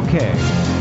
Okay.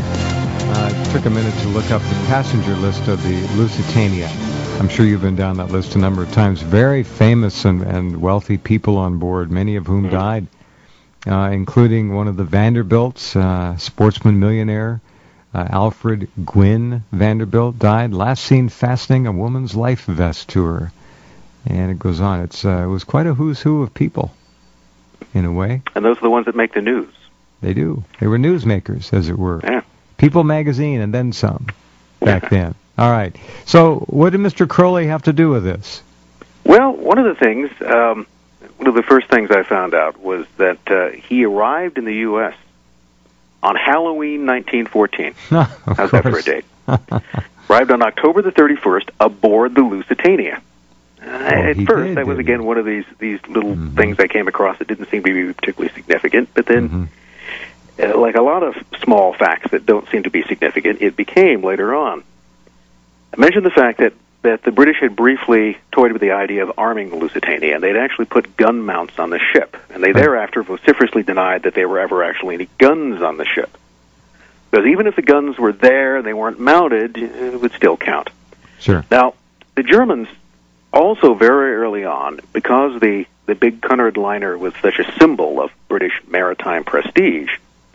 I took a minute to look up the passenger list of the Lusitania. I'm sure you've been down that list a number of times. Very famous and wealthy people on board, many of whom died, including one of the Vanderbilts, sportsman millionaire, Alfred Gwynne Vanderbilt died. Last seen fastening a woman's life vest to her. And it goes on. It was quite a who's who of people, in a way. And those are the ones that make the news. They do. They were newsmakers, as it were. Yeah. People magazine and then some back then. All right. So what did Mr. Crowley have to do with this? Well, one of the things, one of the first things I found out was that he arrived in the U.S. on Halloween 1914. How's that for a date? Arrived on October the 31st aboard the Lusitania. At first, that was, again, one of these little things I came across that didn't seem to be particularly significant, but then, like a lot of small facts that don't seem to be significant, it became later on. I mentioned the fact that the British had briefly toyed with the idea of arming the Lusitania, and they'd actually put gun mounts on the ship, and they thereafter vociferously denied that there were ever actually any guns on the ship. Because even if the guns were there and they weren't mounted, it would still count. Sure. Now, the Germans also very early on, because the big Cunard liner was such a symbol of British maritime prestige,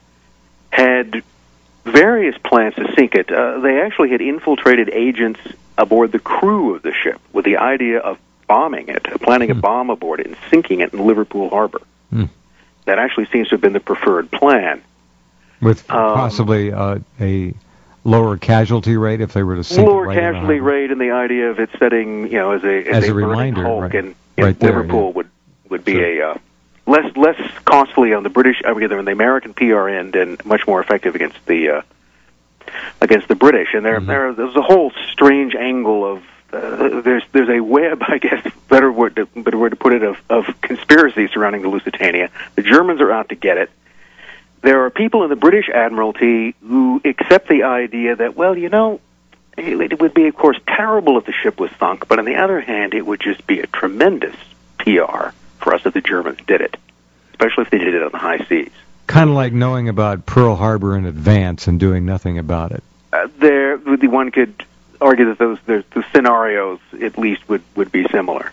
had various plans to sink it. They actually had infiltrated agents aboard the crew of the ship with the idea of bombing it, planning a bomb aboard it and sinking it in Liverpool Harbor. That actually seems to have been the preferred plan. With possibly a lower casualty rate if they were to sink lower casualty rate, and the idea of it setting, as a reminder, hulk, right. and Right there, Liverpool would be a less costly on the British, either on the American PR end, and much more effective against the British. And there's a whole strange angle of there's a web, I guess, better word to put it, of conspiracy surrounding the Lusitania. The Germans are out to get it. There are people in the British Admiralty who accept the idea that, well, it would be, of course, terrible if the ship was sunk, but on the other hand, it would just be a tremendous PR for us if the Germans did it, especially if they did it on the high seas. Kind of like knowing about Pearl Harbor in advance and doing nothing about it. One could argue that the scenarios, at least, would be similar.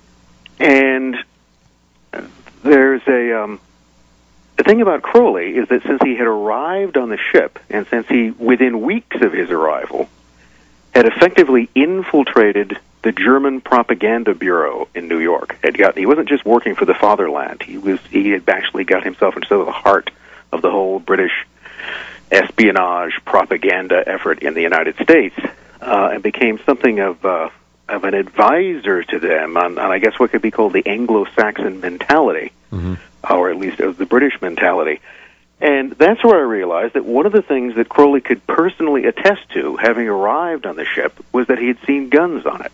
And there's the thing about Crowley is that since he had arrived on the ship, and since he, within weeks of his arrival, had effectively infiltrated the German propaganda bureau in New York, he wasn't just working for the fatherland. He had actually got himself into the heart of the whole British espionage propaganda effort in the United States, and became something of an advisor to them on I guess what could be called the Anglo-Saxon mentality. Or at least of the British mentality. And that's where I realized that one of the things that Crowley could personally attest to, having arrived on the ship, was that he had seen guns on it.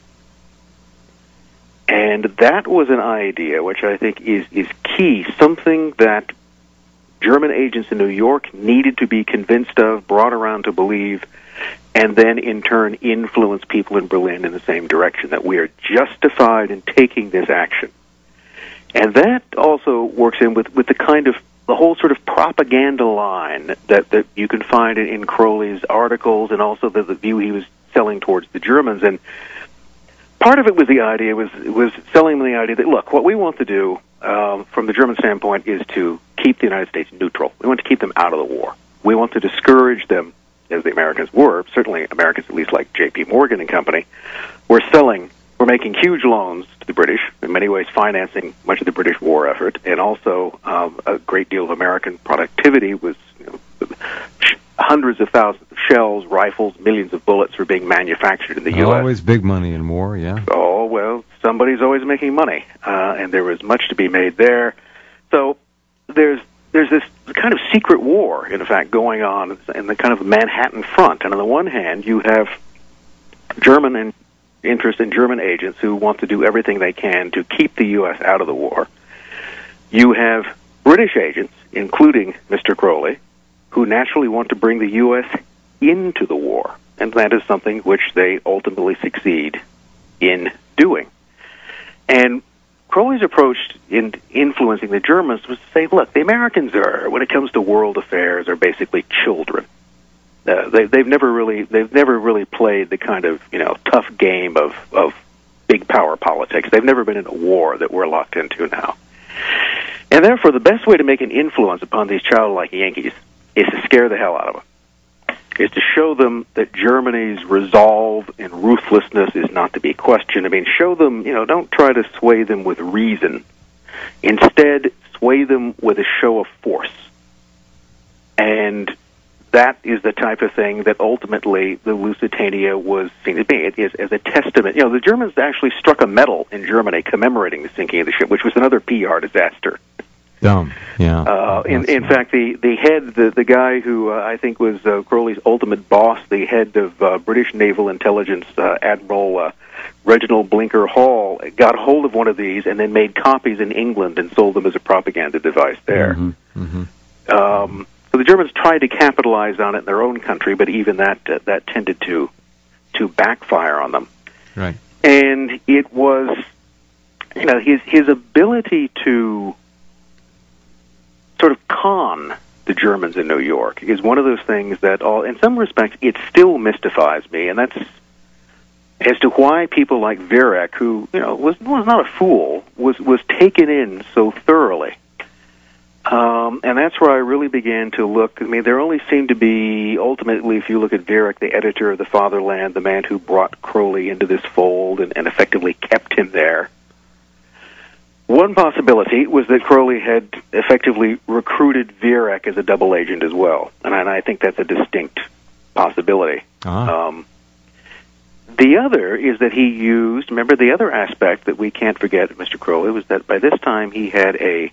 And that was an idea which I think is key, something that German agents in New York needed to be convinced of, brought around to believe, and then in turn influence people in Berlin in the same direction, that we are justified in taking this action. And that also works in with the whole sort of propaganda line that you can find in Crowley's articles, and also the view he was selling towards the Germans. And part of it was was selling them the idea that, look, what we want to do from the German standpoint is to keep the United States neutral. We want to keep them out of the war. We want to discourage them, as the Americans were, certainly Americans at least like J.P. Morgan and company, were making huge loans to the British, in many ways financing much of the British war effort, and also a great deal of American productivity was hundreds of thousands of shells, rifles, millions of bullets were being manufactured in the U.S. Always big money in war, yeah. Oh, well, somebody's always making money, and there was much to be made there. So there's this kind of secret war, in fact, going on in the kind of Manhattan front. And on the one hand, you have German interest in German agents who want to do everything they can to keep the U.S. out of the war. You have British agents, including Mr. Crowley, who naturally want to bring the U.S. into the war, and that is something which they ultimately succeed in doing. And Crowley's approach in influencing the Germans was to say, look, the Americans are, when it comes to world affairs, are basically children. They've never really played the kind of tough game of big power politics. They've never been in a war that we're locked into now. And therefore, the best way to make an influence upon these childlike Yankees is to scare the hell out of them. Is to show them that Germany's resolve and ruthlessness is not to be questioned. I mean, show them, don't try to sway them with reason. Instead, sway them with a show of force. And that is the type of thing that ultimately the Lusitania was seen to be. It is as a testament. The Germans actually struck a medal in Germany commemorating the sinking of the ship, which was another PR disaster. Dumb, yeah. In fact, the head, the guy who I think was Crowley's ultimate boss, the head of British Naval Intelligence, Admiral Reginald Blinker Hall, got hold of one of these and then made copies in England and sold them as a propaganda device there. Mm-hmm. Mm-hmm. So the Germans tried to capitalize on it in their own country, but even that tended to backfire on them. Right. And it was, his ability to sort of con the Germans in New York is one of those things that, in some respects, it still mystifies me, and that's as to why people like Viereck, who was not a fool, was taken in so thoroughly. And that's where I really began to look. I mean, there only seemed to be, ultimately, if you look at Viereck, the editor of the Fatherland, the man who brought Crowley into this fold and effectively kept him there. One possibility was that Crowley had effectively recruited Viereck as a double agent as well, and I think that's a distinct possibility. Uh-huh. The other is that he used, remember the other aspect that we can't forget of Mr. Crowley was that by this time he had a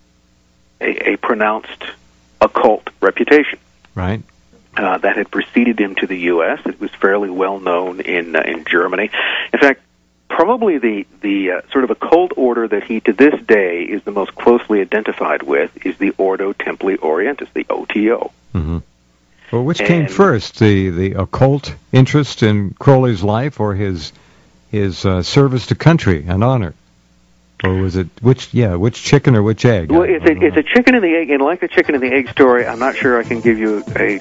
pronounced occult reputation. Right. That had preceded him to the U.S. It was fairly well known in Germany. In fact, probably the sort of occult order that he to this day is the most closely identified with is the Ordo Templi Orientis, the OTO. Mm-hmm. Well, which came first, the occult interest in Crowley's life, or his service to country and honor? Or was it which chicken or which egg? Well, it's a chicken and the egg, and like the chicken and the egg story, I'm not sure I can give you a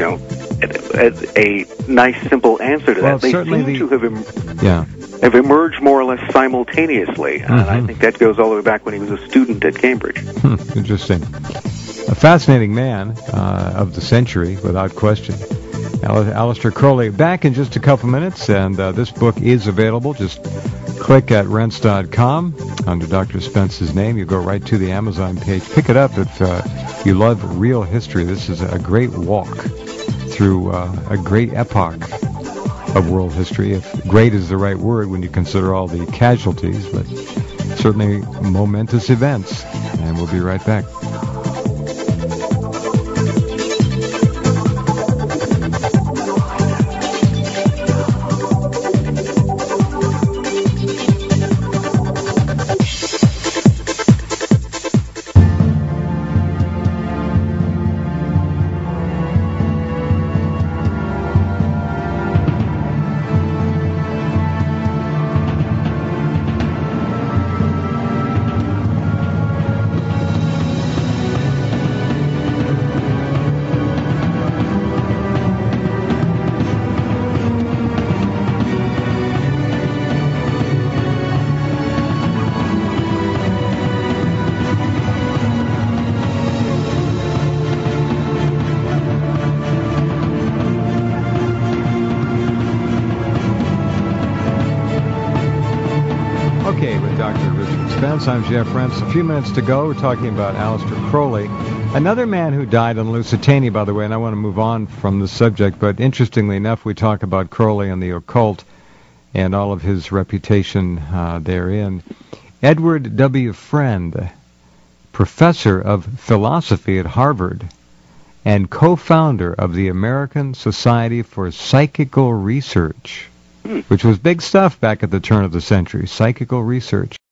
nice simple answer to that. They seem to have emerged more or less simultaneously, and I think that goes all the way back when he was a student at Cambridge. Interesting. A fascinating man of the century, without question. Aleister Crowley. Back in just a couple minutes, and this book is available. Just click at Rense.com under Dr. Spence's name. You go right to the Amazon page. Pick it up if you love real history. This is a great walk through a great epoch of world history. If great is the right word when you consider all the casualties, but certainly momentous events. And we'll be right back. I'm Jeff Rense. A few minutes to go. We're talking about Aleister Crowley, another man who died on Lusitania, by the way, and I want to move on from the subject, but interestingly enough, we talk about Crowley and the occult and all of his reputation therein. Edward W. Friend, professor of philosophy at Harvard and co-founder of the American Society for Psychical Research, which was big stuff back at the turn of the century, psychical research.